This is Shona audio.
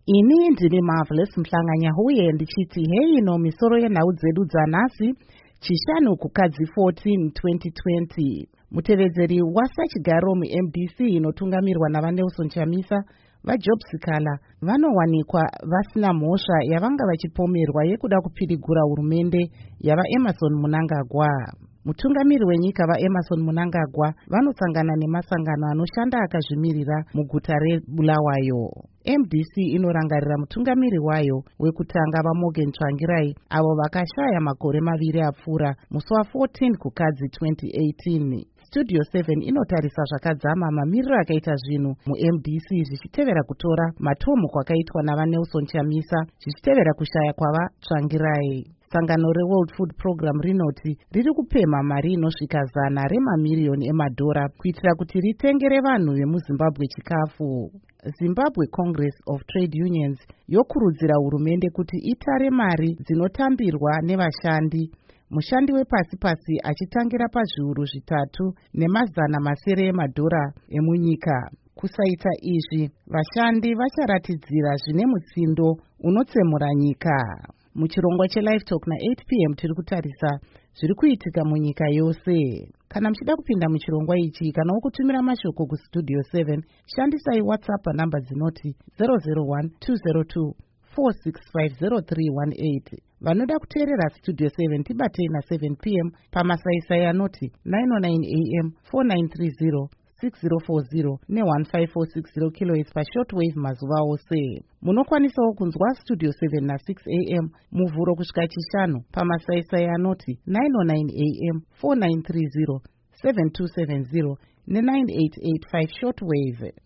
Ini ndini Marvelous Mhlanganya huye ndichiti hei no misoro yenhau dzedu dzanhasi chishanu kukadzi 14 2020. Mutevedzeri wasachigaro muMDC inotungamirwa navaNelson Chamisa vaJob Sikala vanowanikwa vasina mhosva yavanga vachipomerwa yekuda kupirigura hurumende yavaEmmerson Mnangagwa. Mutungamiri wenyika vaEmmerson Mnangagwa vanosangana nemasangano anoshanda akazvimirira muguta reBulawayo. MDC inorangarira mutungamiri wayo wekutanga vaMorgan Tsvangirai avo vakashaya makore maviri apfuura musi wa14 kukadzi 2018. Studio 7 inotarisa zvakadzama mamiriro akaita zvinhu muMDC zvichitevera kutora matomu kwakaitwa navaNelson Chamisa zvichitevera kushaya kwava Tsvangirai. Sangano reWorld Food Program rinoti riri kupemha mari inosvika $100 remamiliyoni emadhora kuitira kuti ritengere vanhu vemuZimbabwe chikafu. Zimbabwe Congress of Trade Unions yokurudzira hurumende kuti itare mari dzinotambirwa nevashandi. Mushandi wepasi-pasi achitangira pazviuru 3,700 emadhora emunyika. Kusaita izvi, vashandi vacharatidzira zvine mutsindo unotsemura nyika. Muchirongwa cheLive Talk na8 p.m. tiri kutarisa zviri kuitika munyika yose. Kana muchida kupinda muchirongwa ichi kana wokutumira mashoko kustudio 7, shandisai WhatsApp panhamba dzinoti 001 202 4650318. Vanoda kuteerera Studio 7 tibatei na7 p.m. pamasaisai anoti 909 am 4930 6040 ne1546 kHz pashortwave mazuva ose. Munokwanisawo kunzwa Studio 7 na6 am muvhuro kusvika chishanu pamasaisai anoti 909 am 4930 7270 ne9885 shortwave.